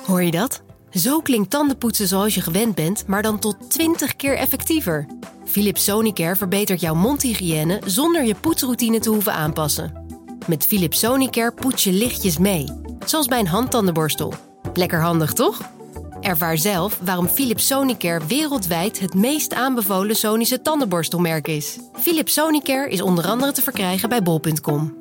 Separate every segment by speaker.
Speaker 1: Hoor je dat? Zo klinkt tandenpoetsen zoals je gewend bent, maar dan tot 20 keer effectiever. Philips Sonicare verbetert jouw mondhygiëne zonder je poetsroutine te hoeven aanpassen. Met Philips Sonicare poets je lichtjes mee, zoals bij een handtandenborstel. Lekker handig, toch? Ervaar zelf waarom Philips Sonicare wereldwijd het meest aanbevolen Sonische tandenborstelmerk is. Philips Sonicare is onder andere te verkrijgen bij bol.com.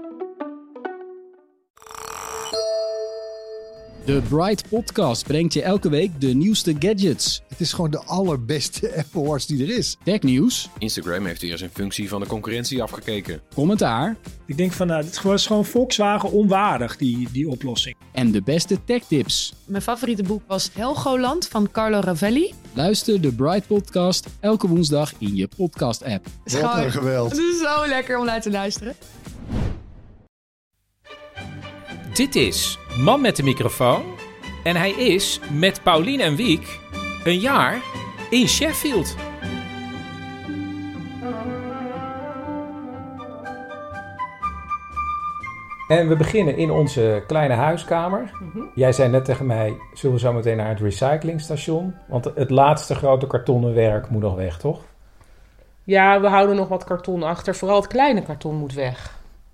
Speaker 2: De Bright Podcast brengt je elke week de nieuwste gadgets.
Speaker 3: Het is gewoon de allerbeste Apple Watch die er is.
Speaker 2: Technieuws.
Speaker 4: Instagram heeft weer eens een functie van de concurrentie afgekeken.
Speaker 2: Commentaar.
Speaker 5: Ik denk van, dit was gewoon Volkswagen onwaardig, die oplossing.
Speaker 2: En de beste techtips.
Speaker 6: Mijn favoriete boek was Helgoland van Carlo Ravelli.
Speaker 2: Luister de Bright Podcast elke woensdag in je podcast-app.
Speaker 3: Wat een geweld.
Speaker 6: Het is zo lekker om naar te luisteren.
Speaker 7: Dit is Man met de microfoon en hij is met Paulien en Wiek een jaar in Sheffield. En we beginnen in onze kleine huiskamer. Jij zei net tegen mij, zullen we zo meteen naar het recyclingstation? Want het laatste grote kartonnen werk moet nog weg, toch?
Speaker 8: Ja, we houden nog wat karton achter. Vooral het kleine karton moet weg.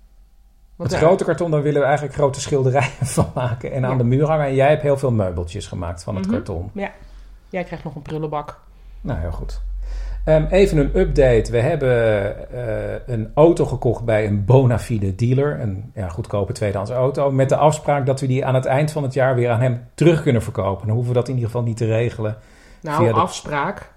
Speaker 7: Het grote karton, daar willen we eigenlijk grote schilderijen van maken en aan de muur hangen. En jij hebt heel veel meubeltjes gemaakt van het karton.
Speaker 8: Ja, jij krijgt nog een prullenbak.
Speaker 7: Nou, heel goed. Even een update. We hebben een auto gekocht bij een bona fide dealer. Een goedkope tweedehands auto. Met de afspraak dat we die aan het eind van het jaar weer aan hem terug kunnen verkopen. Dan hoeven we dat in ieder geval niet te regelen.
Speaker 8: Nou, afspraak.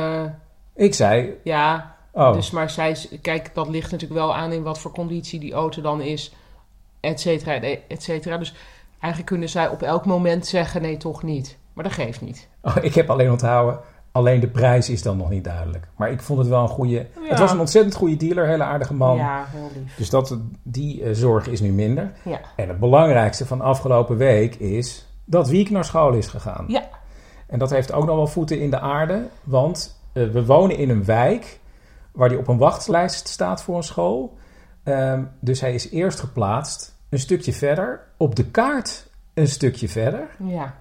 Speaker 7: Ik zei...
Speaker 8: Ja...
Speaker 7: Oh.
Speaker 8: Dus, maar kijk, dat ligt natuurlijk wel aan in wat voor conditie die auto dan is, et cetera, et cetera. Dus eigenlijk kunnen zij op elk moment zeggen, nee, toch niet. Maar dat geeft niet.
Speaker 7: Oh, ik heb alleen onthouden, alleen de prijs is dan nog niet duidelijk. Maar ik vond het wel een goede... Ja. Het was een ontzettend goede dealer, hele aardige man.
Speaker 8: Ja, heel lief.
Speaker 7: Dus die zorg is nu minder.
Speaker 8: Ja.
Speaker 7: En het belangrijkste van afgelopen week is dat Wiek naar school is gegaan.
Speaker 8: Ja.
Speaker 7: En dat heeft ook nog wel voeten in de aarde, want we wonen in een wijk waar hij op een wachtlijst staat voor een school. Dus hij is eerst geplaatst een stukje verder. Op de kaart een stukje verder.
Speaker 8: Ja.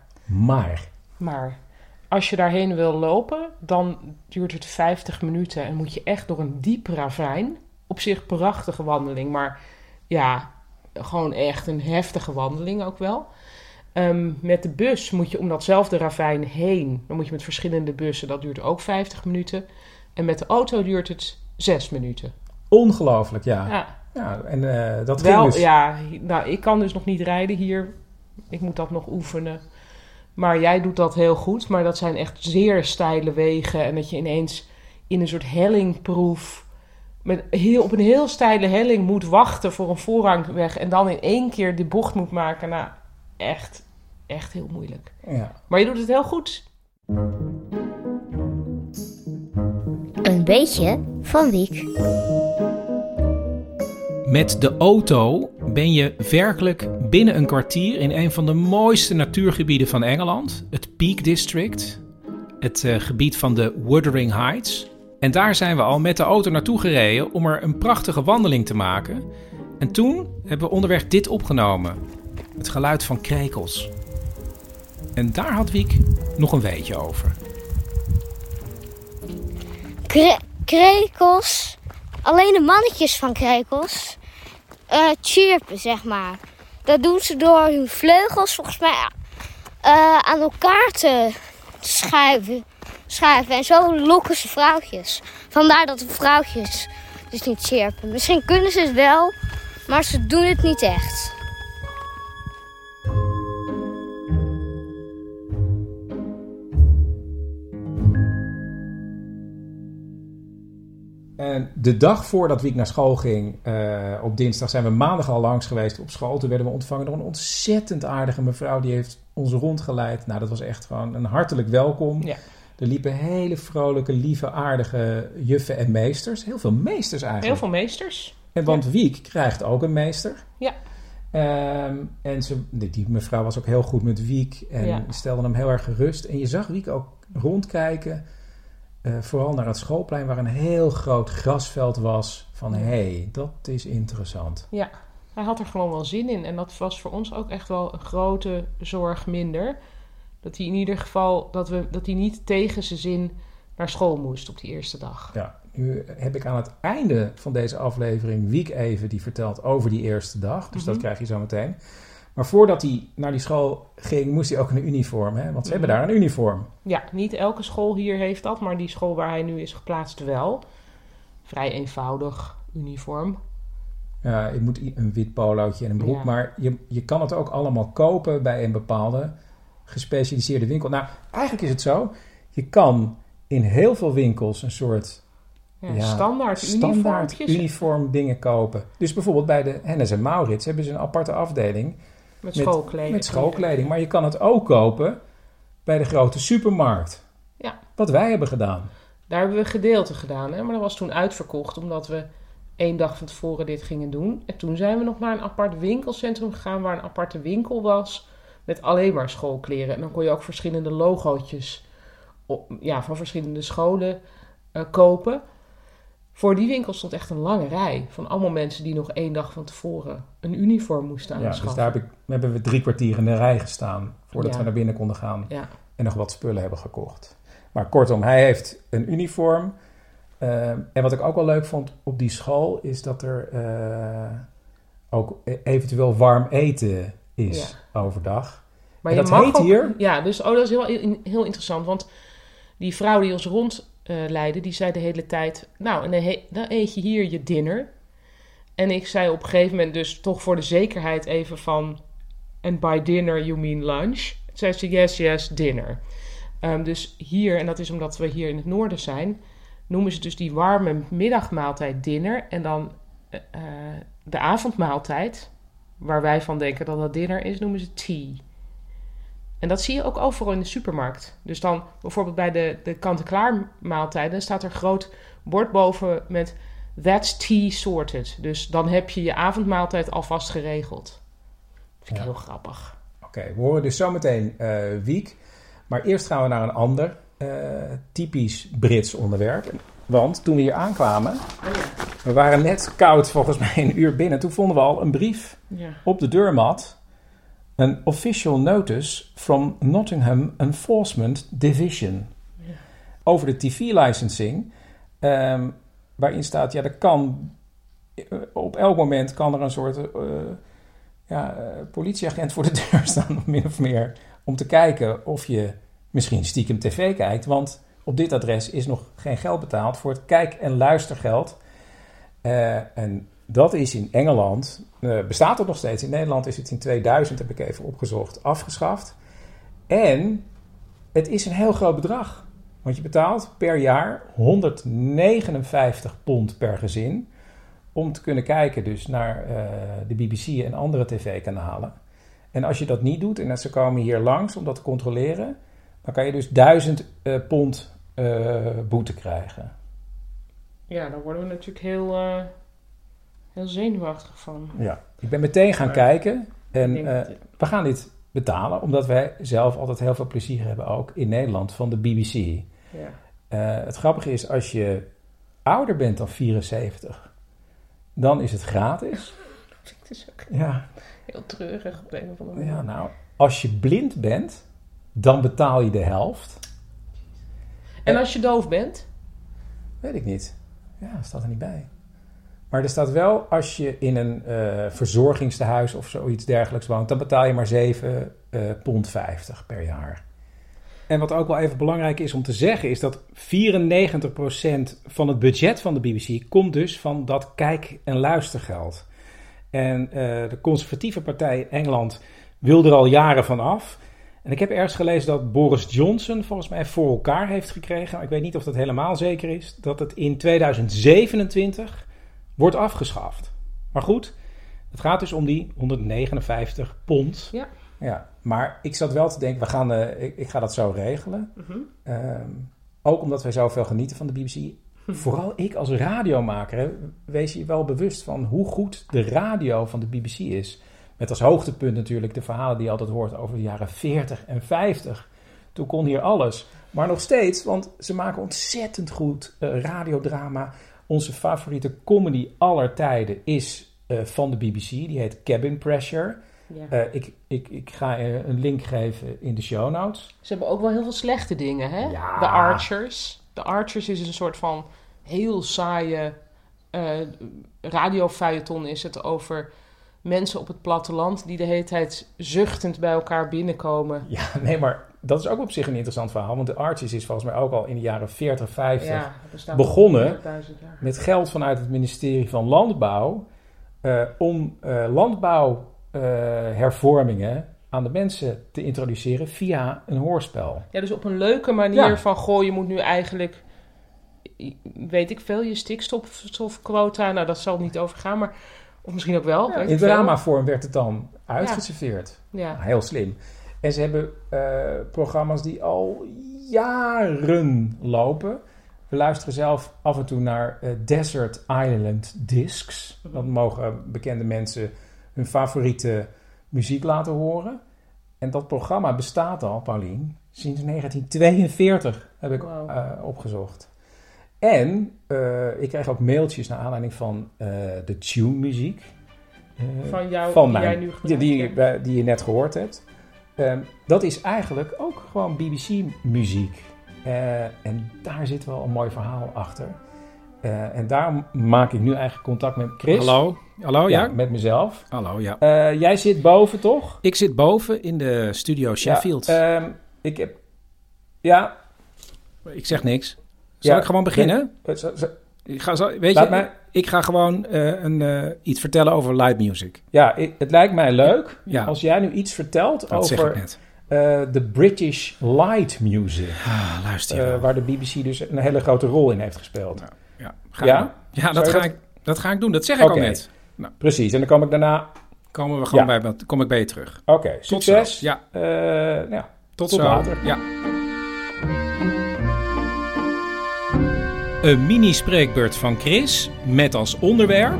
Speaker 7: Maar
Speaker 8: als je daarheen wil lopen, dan duurt het 50 minuten en moet je echt door een diep ravijn. Op zich prachtige wandeling, maar ja, gewoon echt een heftige wandeling ook wel. Met de bus moet je om datzelfde ravijn heen. Dan moet je met verschillende bussen, dat duurt ook 50 minuten. En met de auto duurt het 6 minuten.
Speaker 7: Ongelooflijk, ja. En dat ging
Speaker 8: wel,
Speaker 7: dus...
Speaker 8: Ja, nou, ik kan dus nog niet rijden hier. Ik moet dat nog oefenen. Maar jij doet dat heel goed. Maar dat zijn echt zeer steile wegen. En dat je ineens in een soort hellingproef op een heel steile helling moet wachten voor een voorrangweg. En dan in één keer die bocht moet maken. Nou, echt heel moeilijk.
Speaker 7: Ja.
Speaker 8: Maar je doet het heel goed.
Speaker 9: Een beetje van Wiek.
Speaker 7: Met de auto ben je werkelijk binnen een kwartier in een van de mooiste natuurgebieden van Engeland. Het Peak District. Het gebied van de Wuthering Heights. En daar zijn we al met de auto naartoe gereden om er een prachtige wandeling te maken. En toen hebben we onderweg dit opgenomen. Het geluid van krekels. En daar had Wiek nog een weetje over.
Speaker 9: Krekels, alleen de mannetjes van krekels, chirpen, zeg maar. Dat doen ze door hun vleugels volgens mij aan elkaar te schuiven. En zo lokken ze vrouwtjes. Vandaar dat de vrouwtjes dus niet chirpen. Misschien kunnen ze het wel, maar ze doen het niet echt.
Speaker 7: En de dag voordat Wiek naar school ging, op dinsdag, zijn we maandag al langs geweest op school. Toen werden we ontvangen door een ontzettend aardige mevrouw. Die heeft ons rondgeleid. Nou, dat was echt gewoon een hartelijk welkom. Ja. Er liepen hele vrolijke, lieve, aardige juffen en meesters. Heel veel meesters eigenlijk.
Speaker 8: Heel veel meesters.
Speaker 7: En want Wiek krijgt ook een meester.
Speaker 8: Ja.
Speaker 7: En die mevrouw was ook heel goed met Wiek. En stelde hem heel erg gerust. En je zag Wiek ook rondkijken. Vooral naar het schoolplein waar een heel groot grasveld was. Van hé, dat is interessant.
Speaker 8: Ja. Hij had er gewoon wel zin in. En dat was voor ons ook echt wel een grote zorg minder. Dat hij in ieder geval, dat hij niet tegen zijn zin naar school moest op die eerste dag.
Speaker 7: Ja, nu heb ik aan het einde van deze aflevering Wiek even die vertelt over die eerste dag. Dus dat krijg je zo meteen. Maar voordat hij naar die school ging, moest hij ook een uniform. Hè? Want ze hebben daar een uniform.
Speaker 8: Ja, niet elke school hier heeft dat. Maar die school waar hij nu is geplaatst wel. Vrij eenvoudig uniform.
Speaker 7: Ja, je moet een wit polootje en een broek.
Speaker 8: Ja.
Speaker 7: Maar je kan het ook allemaal kopen bij een bepaalde gespecialiseerde winkel. Nou, eigenlijk is het zo. Je kan in heel veel winkels een soort
Speaker 8: standaard
Speaker 7: uniform dingen kopen. Dus bijvoorbeeld bij de Hennes en Mauritz hebben ze een aparte afdeling
Speaker 8: met schoolkleding.
Speaker 7: Met schoolkleding. Maar je kan het ook kopen bij de grote supermarkt.
Speaker 8: Ja.
Speaker 7: Wat wij hebben gedaan.
Speaker 8: Daar hebben we gedeelte gedaan. Hè? Maar dat was toen uitverkocht omdat we 1 dag van tevoren dit gingen doen. En toen zijn we nog naar een apart winkelcentrum gegaan waar een aparte winkel was met alleen maar schoolkleren. En dan kon je ook verschillende logootjes van verschillende scholen kopen. Voor die winkel stond echt een lange rij van allemaal mensen die nog 1 dag van tevoren een uniform moesten aanschaffen.
Speaker 7: Dus daar hebben we 3 kwartier in de rij gestaan voordat we naar binnen konden gaan en nog wat spullen hebben gekocht. Maar kortom, hij heeft een uniform. En wat ik ook wel leuk vond op die school is dat er ook eventueel warm eten is overdag.
Speaker 8: Maar
Speaker 7: en dat heet hier...
Speaker 8: Ja, dus dat is heel interessant, want die vrouw die ons rondleidde, die zei de hele tijd, nou, en dan eet je hier je dinner. En ik zei op een gegeven moment dus toch voor de zekerheid even van, and by dinner you mean lunch? Toen zei ze, yes, dinner. Dus hier, en dat is omdat we hier in het noorden zijn, noemen ze dus die warme middagmaaltijd dinner. En dan de avondmaaltijd, waar wij van denken dat dat dinner is, noemen ze tea. En dat zie je ook overal in de supermarkt. Dus dan bijvoorbeeld bij de kant-en-klaar maaltijden staat er een groot bord boven met that's tea sorted. Dus dan heb je je avondmaaltijd alvast geregeld. Dat vind ik heel grappig.
Speaker 7: Oké, we horen dus zometeen Wiek. Maar eerst gaan we naar een ander typisch Brits onderwerp. Want toen we hier aankwamen, we waren net koud volgens mij 1 uur binnen. Toen vonden we al een brief op de deurmat. Een official notice from Nottingham Enforcement Division. Ja. Over de TV-licensing. Waarin staat, er kan op elk moment kan er een soort politieagent voor de deur staan, min of meer, om te kijken of je misschien stiekem tv kijkt. Want op dit adres is nog geen geld betaald voor het kijk- en luistergeld. En dat is in Engeland, bestaat het nog steeds. In Nederland is het in 2000, heb ik even opgezocht, afgeschaft. En het is een heel groot bedrag. Want je betaalt per jaar £159 per gezin om te kunnen kijken dus naar de BBC en andere tv-kanalen. En als je dat niet doet en ze komen hier langs om dat te controleren, dan kan je dus £1000 boete krijgen.
Speaker 8: Ja, daar worden we natuurlijk heel zenuwachtig van.
Speaker 7: Ja, ik ben meteen gaan kijken en we gaan dit betalen, omdat wij zelf altijd heel veel plezier hebben, ook in Nederland, van de BBC.
Speaker 8: Ja.
Speaker 7: Het grappige is, als je ouder bent dan 74, dan is het gratis.
Speaker 8: Dat vind ik dus ook heel treurig op de een of andere manier.
Speaker 7: Ja, nou, als je blind bent, dan betaal je de helft.
Speaker 8: En als je doof bent?
Speaker 7: Weet ik niet. Ja, staat er niet bij. Maar er staat wel, als je in een verzorgingstehuis of zoiets dergelijks woont, dan betaal je maar £7,50 per jaar. En wat ook wel even belangrijk is om te zeggen, is dat 94% van het budget van de BBC komt dus van dat kijk- en luistergeld. En de conservatieve partij in Engeland wil er al jaren van af. En ik heb ergens gelezen dat Boris Johnson volgens mij voor elkaar heeft gekregen, maar ik weet niet of dat helemaal zeker is, dat het in 2027 wordt afgeschaft. Maar goed, het gaat dus om die £159.
Speaker 8: Ja.
Speaker 7: Ja, maar ik zat wel te denken, ik ga dat zo regelen. Ook omdat wij zoveel genieten van de BBC. Vooral ik als radiomaker, wees je wel bewust van hoe goed de radio van de BBC is. Met als hoogtepunt natuurlijk de verhalen die je altijd hoort over de jaren 40 en 50. Toen kon hier alles. Maar nog steeds, want ze maken ontzettend goed radiodrama. Onze favoriete comedy aller tijden is van de BBC. Die heet Cabin Pressure.
Speaker 8: Ja.
Speaker 7: Ik ga een link geven in de show notes.
Speaker 8: Ze hebben ook wel heel veel slechte dingen, hè?
Speaker 7: Ja.
Speaker 8: The Archers. The Archers is een soort van heel saaie radiofeuilleton is het over mensen op het platteland die de hele tijd zuchtend bij elkaar binnenkomen.
Speaker 7: Ja, nee, maar dat is ook op zich een interessant verhaal. Want de Archers is volgens mij ook al in de jaren 40, 50 begonnen met geld vanuit het ministerie van Landbouw om landbouwhervormingen aan de mensen te introduceren via een hoorspel.
Speaker 8: Ja, dus op een leuke manier van, je moet nu eigenlijk, weet ik veel, je stikstofquota, nou dat zal niet overgaan, maar of misschien ook wel.
Speaker 7: Ja, in dramavorm werd het dan uitgeserveerd.
Speaker 8: Ja.
Speaker 7: Heel slim. En ze hebben programma's die al jaren lopen. We luisteren zelf af en toe naar Desert Island Discs. Dan mogen bekende mensen hun favoriete muziek laten horen. En dat programma bestaat al, Paulien, sinds 1942 heb ik opgezocht. En ik krijg ook mailtjes naar aanleiding van de tune-muziek.
Speaker 8: Van jou,
Speaker 7: van
Speaker 8: die
Speaker 7: mij,
Speaker 8: jij nu gebruikt.
Speaker 7: die je net gehoord hebt. Dat is eigenlijk ook gewoon BBC-muziek. En daar zit wel een mooi verhaal achter. En daarom maak ik nu eigenlijk contact met Chris.
Speaker 2: Hallo, ja?
Speaker 7: Met mezelf.
Speaker 2: Hallo, ja.
Speaker 7: Jij zit boven, toch?
Speaker 2: Ik zit boven in de studio Sheffield. Ik zeg niks. Zal ik gewoon beginnen? Ik ga gewoon iets vertellen over live music.
Speaker 7: Ja, het lijkt mij leuk als jij nu iets vertelt over de British light music.
Speaker 2: Luister
Speaker 7: waar de BBC dus een hele grote rol in heeft gespeeld.
Speaker 2: Dat ga ik doen. Dat zeg ik al net.
Speaker 7: Nou. Precies, en dan kom ik daarna...
Speaker 2: Kom ik bij je terug.
Speaker 7: Oké, succes.
Speaker 2: Tot
Speaker 7: zo.
Speaker 2: Later. Ja. Een mini-spreekbeurt van Chris met als onderwerp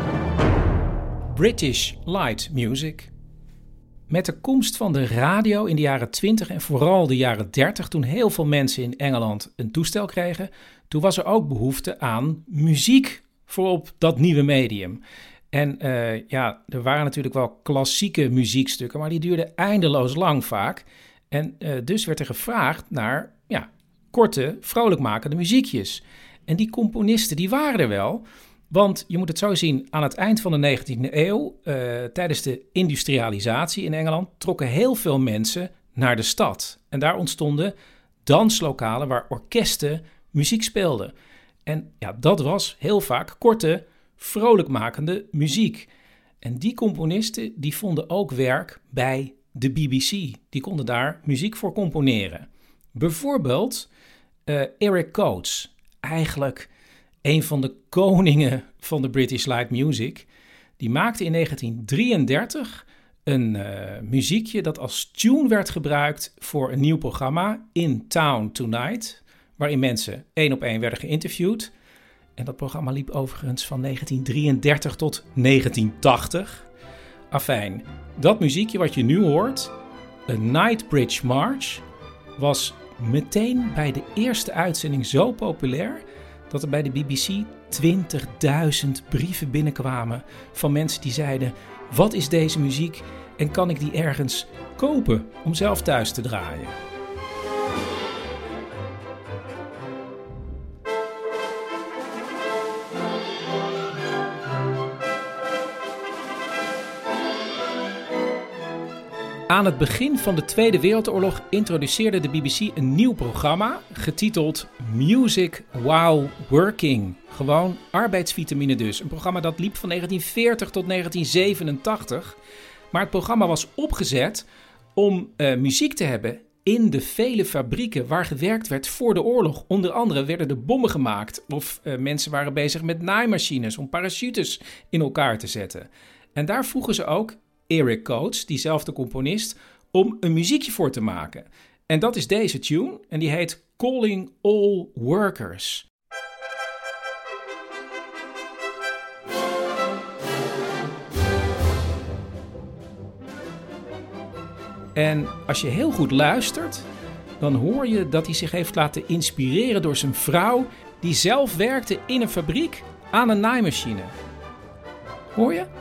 Speaker 2: British light music. Met de komst van de radio in de jaren 20 en vooral de jaren 30, toen heel veel mensen in Engeland een toestel kregen, toen was er ook behoefte aan muziek voor op dat nieuwe medium. En er waren natuurlijk wel klassieke muziekstukken, maar die duurden eindeloos lang vaak. En dus werd er gevraagd naar korte, vrolijkmakende muziekjes. En die componisten, die waren er wel. Want je moet het zo zien, aan het eind van de 19e eeuw, tijdens de industrialisatie in Engeland, trokken heel veel mensen naar de stad. En daar ontstonden danslokalen waar orkesten muziek speelden. En dat was heel vaak korte, vrolijkmakende muziek. En die componisten, die vonden ook werk bij de BBC. Die konden daar muziek voor componeren. Bijvoorbeeld Eric Coates, eigenlijk een van de koningen van de British light music. Die maakte in 1933 een muziekje dat als tune werd gebruikt voor een nieuw programma, In Town Tonight, waarin mensen 1 op 1 werden geïnterviewd. En dat programma liep overigens van 1933 tot 1980. Afijn, dat muziekje wat je nu hoort, A Night Bridge March, was meteen bij de eerste uitzending zo populair dat er bij de BBC 20.000 brieven binnenkwamen van mensen die zeiden: wat is deze muziek en kan ik die ergens kopen om zelf thuis te draaien? Aan het begin van de Tweede Wereldoorlog introduceerde de BBC een nieuw programma getiteld Music While Working. Gewoon arbeidsvitamine dus. Een programma dat liep van 1940 tot 1987. Maar het programma was opgezet om muziek te hebben in de vele fabrieken waar gewerkt werd voor de oorlog. Onder andere werden er bommen gemaakt of mensen waren bezig met naaimachines om parachutes in elkaar te zetten. En daar vroegen ze ook Eric Coates, diezelfde componist, om een muziekje voor te maken. En dat is deze tune en die heet Calling All Workers. En als je heel goed luistert, dan hoor je dat hij zich heeft laten inspireren door zijn vrouw, die zelf werkte in een fabriek aan een naaimachine. Hoor je?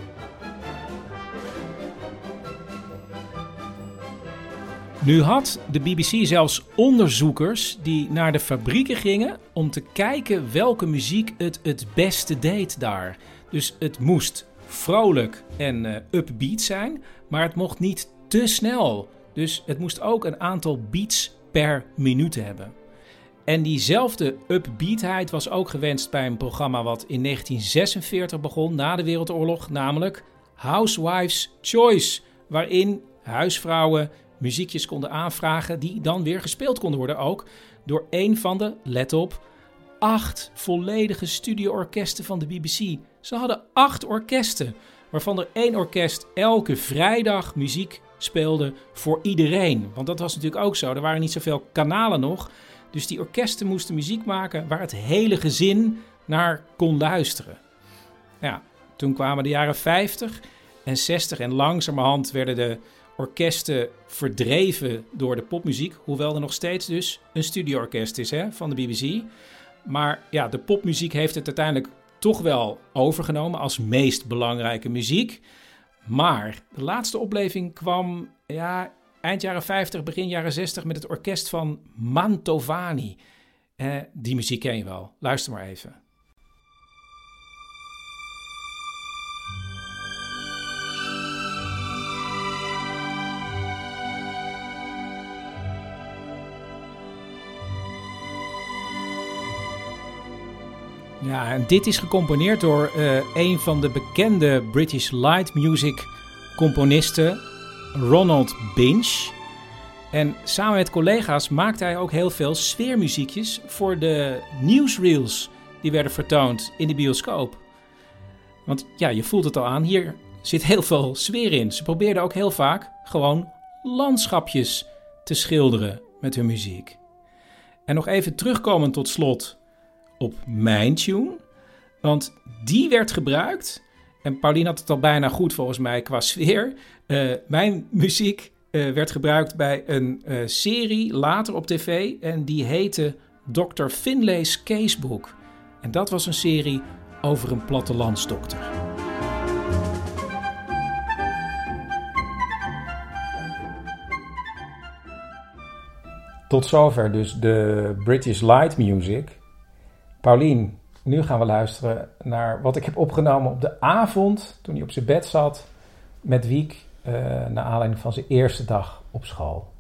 Speaker 2: Nu had de BBC zelfs onderzoekers die naar de fabrieken gingen om te kijken welke muziek het beste deed daar. Dus het moest vrolijk en upbeat zijn, maar het mocht niet te snel. Dus het moest ook een aantal beats per minuut hebben. En diezelfde upbeatheid was ook gewenst bij een programma wat in 1946 begon, na de Wereldoorlog, namelijk Housewives' Choice, waarin huisvrouwen muziekjes konden aanvragen die dan weer gespeeld konden worden ook door een van de, let op, 8 volledige studioorkesten van de BBC. Ze hadden 8 orkesten, waarvan er 1 orkest elke vrijdag muziek speelde voor iedereen. Want dat was natuurlijk ook zo, er waren niet zoveel kanalen nog. Dus die orkesten moesten muziek maken waar het hele gezin naar kon luisteren. Ja, toen kwamen de jaren 50 en 60 en langzamerhand werden de orkesten verdreven door de popmuziek. Hoewel er nog steeds dus een studioorkest is van de BBC. Maar ja, de popmuziek heeft het uiteindelijk toch wel overgenomen als meest belangrijke muziek. Maar de laatste opleving kwam eind jaren 50, begin jaren 60 met het orkest van Mantovani. Die muziek ken je wel. Luister maar even. Ja, en dit is gecomponeerd door een van de bekende British Light Music componisten, Ronald Binch. En samen met collega's maakte hij ook heel veel sfeermuziekjes voor de newsreels die werden vertoond in de bioscoop. Want ja, je voelt het al aan, hier zit heel veel sfeer in. Ze probeerden ook heel vaak gewoon landschapjes te schilderen met hun muziek. En nog even terugkomend tot slot op mijn tune, want die werd gebruikt, en Paulien had het al bijna goed volgens mij qua sfeer. Mijn muziek werd gebruikt bij een serie later op tv en die heette Dr. Finlay's Casebook. En dat was een serie over een plattelandsdokter. Tot zover dus de British Light Music. Paulien, nu gaan we luisteren naar wat ik heb opgenomen op de avond toen hij op zijn bed zat met Wiek, naar aanleiding van zijn eerste dag op school.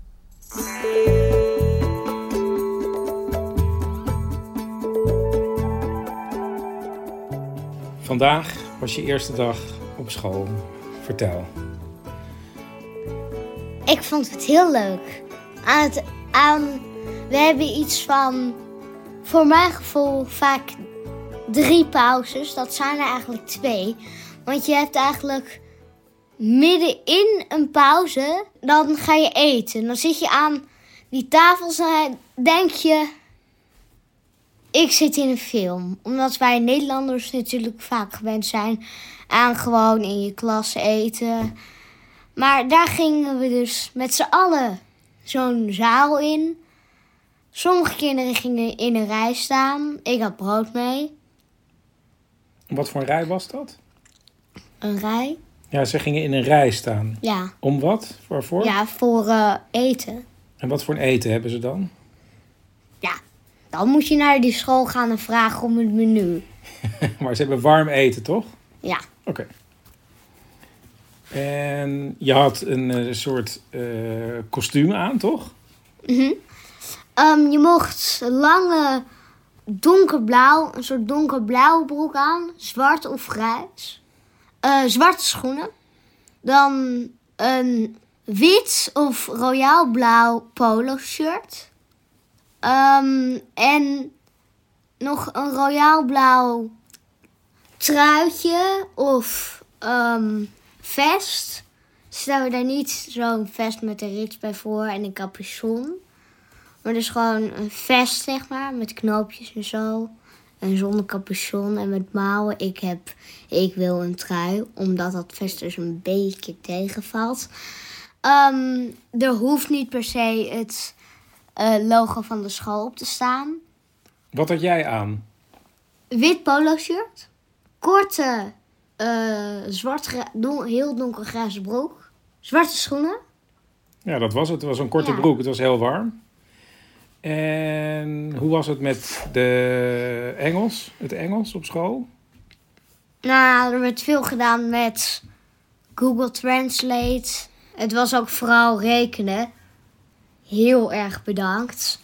Speaker 2: Vandaag was je eerste dag op school. Vertel.
Speaker 9: Ik vond het heel leuk. We hebben iets van, voor mijn gevoel, vaak 3 pauzes. Dat zijn er eigenlijk 2. Want je hebt eigenlijk midden in een pauze, dan ga je eten. Dan zit je aan die tafels en denk je, ik zit in een film. Omdat wij Nederlanders natuurlijk vaak gewend zijn aan gewoon in je klas eten. Maar daar gingen we dus met z'n allen zo'n zaal in. Sommige kinderen gingen in een rij staan. Ik had brood mee.
Speaker 2: Wat voor een rij was dat?
Speaker 9: Een rij?
Speaker 2: Ja, ze gingen in een rij staan.
Speaker 9: Ja.
Speaker 2: Om wat? Waarvoor?
Speaker 9: Ja, voor eten.
Speaker 2: En wat voor een eten hebben ze dan?
Speaker 9: Ja, dan moet je naar die school gaan en vragen om het menu.
Speaker 2: Maar ze hebben warm eten, toch?
Speaker 9: Ja.
Speaker 2: Oké. En je had een soort kostuum aan, toch?
Speaker 9: Mhm. Je mocht lange donkerblauw, een soort donkerblauwe broek aan. Zwart of grijs. Zwarte schoenen. Dan een wit of royaal blauw polo shirt. En nog een royaal blauw truitje of vest. Stel je daar niet zo'n vest met een rits bij voor en een capuchon. Maar dus gewoon een vest, zeg maar, met knoopjes en zo. En zonder capuchon en met mouwen. Ik wil een trui, omdat dat vest dus een beetje tegenvalt. Er hoeft niet per se het logo van de school op te staan.
Speaker 2: Wat had jij aan?
Speaker 9: Wit polo shirt. Korte heel donkergrijze broek. Zwarte schoenen.
Speaker 2: Ja, dat was het. Het was een korte broek. Het was heel warm. En hoe was het met het Engels op school?
Speaker 9: Nou, er werd veel gedaan met Google Translate. Het was ook vooral rekenen. Heel erg bedankt.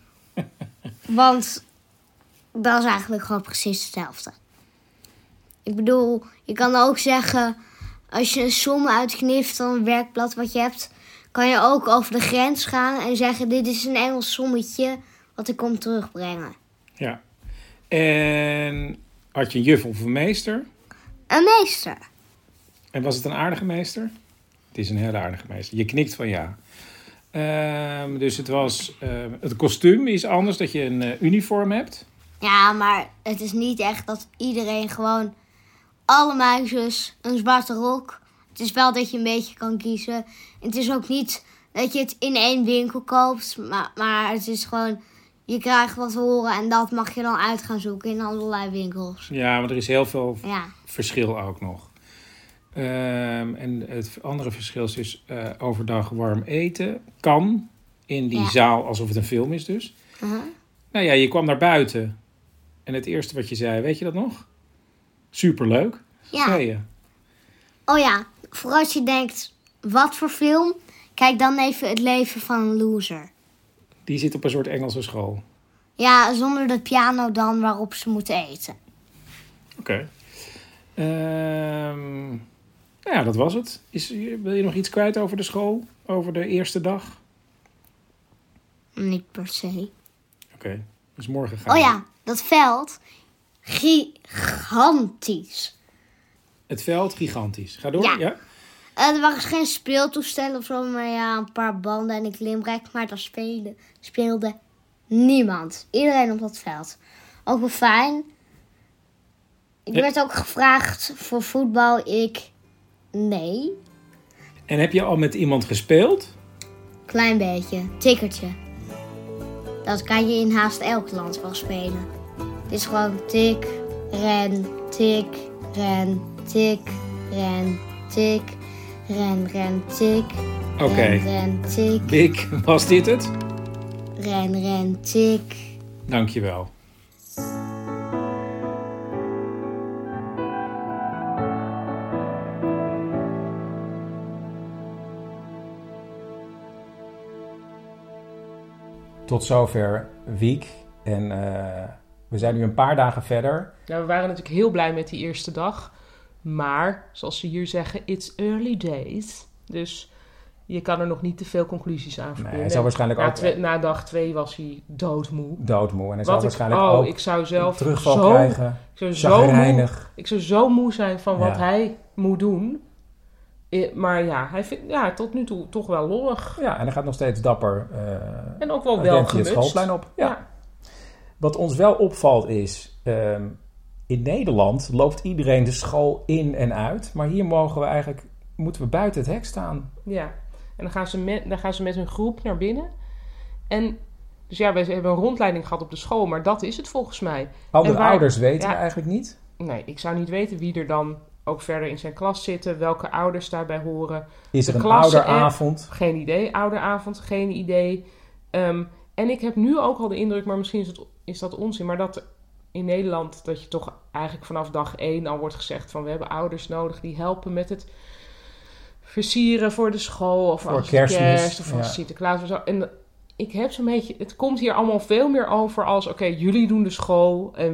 Speaker 9: Want dat is eigenlijk gewoon precies hetzelfde. Ik bedoel, je kan ook zeggen, als je een som uitknipt van een werkblad wat je hebt, kan je ook over de grens gaan en zeggen, dit is een Engels sommetje wat ik kom terugbrengen.
Speaker 2: Ja. En had je een juf of een meester?
Speaker 9: Een meester.
Speaker 2: En was het een aardige meester? Het is een hele aardige meester. Je knikt van ja. Dus het was... het kostuum is anders, dat je een uniform hebt.
Speaker 9: Ja, maar het is niet echt dat iedereen gewoon... Alle meisjes, een zwarte rok. Het is wel dat je een beetje kan kiezen. En het is ook niet dat je het in één winkel koopt. Maar het is gewoon... Je krijgt wat te horen en dat mag je dan uit gaan zoeken in allerlei winkels.
Speaker 2: Ja, maar er is heel veel verschil ook nog. En het andere verschil is dus overdag warm eten. Kan in die zaal, alsof het een film is dus.
Speaker 9: Uh-huh.
Speaker 2: Nou ja, je kwam naar buiten. En het eerste wat je zei, weet je dat nog? Superleuk.
Speaker 9: Ja.
Speaker 2: Zei je.
Speaker 9: Oh ja, voor als je denkt, wat voor film? Kijk dan even Het leven van een loser.
Speaker 2: Die zit op een soort Engelse school.
Speaker 9: Ja, zonder de piano dan waarop ze moeten eten.
Speaker 2: Oké. Nou ja, dat was het. Wil je nog iets kwijt over de school? Over de eerste dag?
Speaker 9: Niet per se.
Speaker 2: Oké. Dus morgen gaan
Speaker 9: we... Oh ja, dat veld. Gigantisch.
Speaker 2: Het veld, gigantisch. Ga door, ja?
Speaker 9: Er waren geen speeltoestellen of zo, maar ja, een paar banden en een klimrek. Maar daar speelde niemand. Iedereen op dat veld. Ook wel fijn. Ik werd ook gevraagd voor voetbal. Nee.
Speaker 2: En heb je al met iemand gespeeld?
Speaker 9: Klein beetje. Tikkertje. Dat kan je in haast elk land wel spelen. Het is gewoon tik, ren, tik, ren, tik, ren, tik, ren, ren, tik.
Speaker 2: Oké.
Speaker 9: Ren, tik.
Speaker 2: Dick, was dit het?
Speaker 9: Ren, ren, tik.
Speaker 2: Dankjewel. Tot zover Wiek. En we zijn nu een paar dagen verder.
Speaker 8: Nou, we waren natuurlijk heel blij met die eerste dag. Maar, zoals ze hier zeggen, it's early days. Dus je kan er nog niet te veel conclusies aan verbinden.
Speaker 2: Hij zal waarschijnlijk
Speaker 8: na dag 2 was hij doodmoe.
Speaker 2: En hij zal waarschijnlijk ook
Speaker 8: ik zou zelf
Speaker 2: terugval krijgen.
Speaker 8: Ik zou zo moe zijn van wat hij moet doen. Maar ja, hij vindt tot nu toe toch wel lollig.
Speaker 2: Ja, en hij gaat nog steeds dapper.
Speaker 8: En ook wel gemutst.
Speaker 2: Het schoolplein op. Ja. Wat ons wel opvalt is... in Nederland loopt iedereen de school in en uit. Maar hier moeten we buiten het hek staan.
Speaker 8: Ja, en dan gaan ze met hun groep naar binnen. En dus ja, we hebben een rondleiding gehad op de school. Maar dat is het volgens mij.
Speaker 2: Andere ouders weten we eigenlijk niet.
Speaker 8: Nee, ik zou niet weten wie er dan ook verder in zijn klas zitten. Welke ouders daarbij horen.
Speaker 2: Is er een ouderavond?
Speaker 8: Geen idee. Ouderavond, geen idee. En ik heb nu ook al de indruk, maar misschien is dat onzin. Maar dat in Nederland, dat je toch eigenlijk vanaf dag 1 al wordt gezegd van we hebben ouders nodig die helpen met het versieren voor de school. Of
Speaker 2: voor kerst
Speaker 8: of voor Sinterklaas of zo. En ik heb zo'n beetje, het komt hier allemaal veel meer over als oké, jullie doen de school en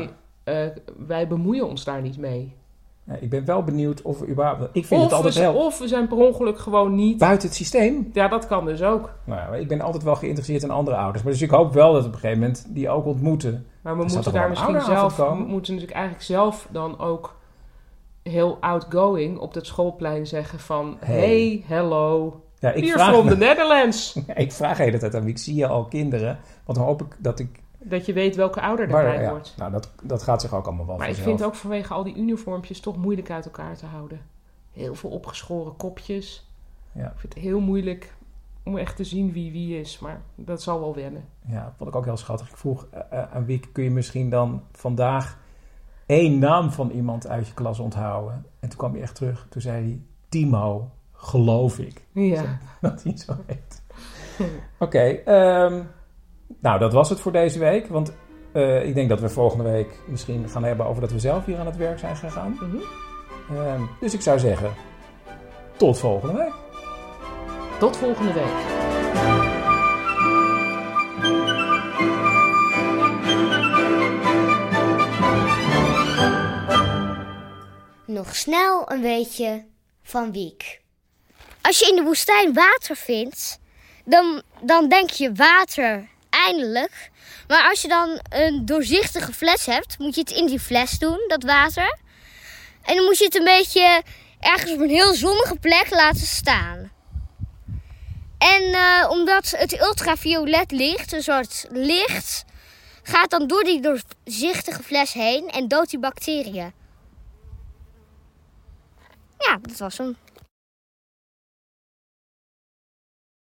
Speaker 8: wij bemoeien ons daar niet mee.
Speaker 2: Ja, ik ben wel benieuwd of we überhaupt... Ik vind het altijd
Speaker 8: of we zijn per ongeluk gewoon niet...
Speaker 2: Buiten het systeem?
Speaker 8: Ja, dat kan dus ook.
Speaker 2: Nou, ik ben altijd wel geïnteresseerd in andere ouders. Maar dus ik hoop wel dat op een gegeven moment die ook ontmoeten.
Speaker 8: Maar we moeten daar misschien zelf... We moeten natuurlijk eigenlijk zelf dan ook heel outgoing op dat schoolplein zeggen van... Hey hello, here from the Netherlands.
Speaker 2: Ik vraag de hele tijd aan wie ik zie je al kinderen. Want dan hoop ik dat ik...
Speaker 8: Dat je weet welke ouder daarbij wordt.
Speaker 2: Nou, dat gaat zich ook allemaal wel
Speaker 8: maar
Speaker 2: vanzelf.
Speaker 8: Ik vind ook vanwege al die uniformpjes toch moeilijk uit elkaar te houden. Heel veel opgeschoren kopjes. Ja. Ik vind het heel moeilijk om echt te zien wie is. Maar dat zal wel wennen.
Speaker 2: Ja, dat vond ik ook heel schattig. Ik vroeg aan wie kun je misschien dan vandaag één naam van iemand uit je klas onthouden. En toen kwam hij echt terug. Toen zei hij, Timo, geloof ik.
Speaker 8: Ja.
Speaker 2: Dat hij zo heet. Oké, nou dat was het voor deze week. Want ik denk dat we volgende week misschien gaan hebben over dat we zelf hier aan het werk zijn gegaan. Dus ik zou zeggen, tot volgende week.
Speaker 8: Tot volgende week.
Speaker 9: Nog snel een beetje van Wiek. Als je in de woestijn water vindt, dan denk je water eindelijk. Maar als je dan een doorzichtige fles hebt, moet je het in die fles doen, dat water. En dan moet je het een beetje ergens op een heel zonnige plek laten staan. En omdat het ultraviolet licht, een soort licht, gaat dan door die doorzichtige fles heen en doodt die bacteriën. Ja, dat was hem.